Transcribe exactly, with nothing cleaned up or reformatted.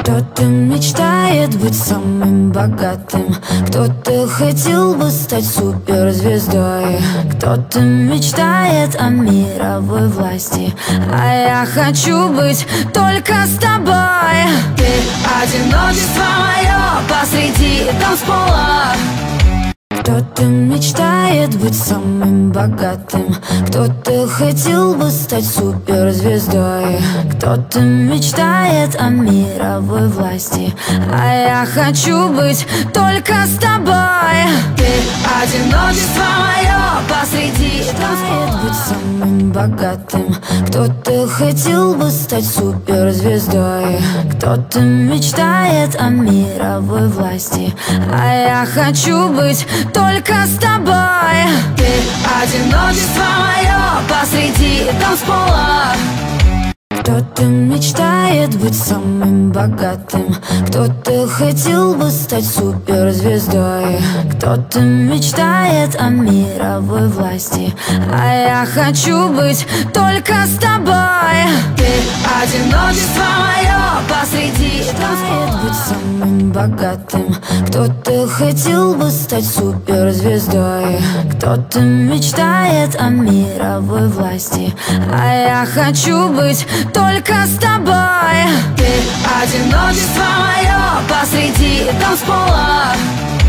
Кто-то мечтает быть самым богатым, кто-то хотел бы стать суперзвездой, кто-то мечтает о мировой власти, а я хочу быть только с тобой. Ты одиночество мое посреди танцпола. Кто-то мечтает быть самым богатым, кто-то хотел бы стать суперзвездой, кто-то мечтает о мировой власти, а я хочу быть только с тобой. Ты одиночество мое посреди танцпола. Быть самым богатым, кто-то хотел бы стать суперзвездой, кто-то мечтает о мировой власти, а я хочу быть только с тобой. Ты одиночество мое посреди танцпола. Кто-то мечтает быть самым богатым, кто-то хотел бы стать суперзвездой, кто-то мечтает о мировой власти, а я хочу быть только с тобой. Ты одиночество мое посреди танцпола. Быть самым богатым, кто-то хотел бы стать суперзвездой, кто-то мечтает о мировой власти, а я хочу быть только с тобой. Ты одиночество мое посреди танцпола.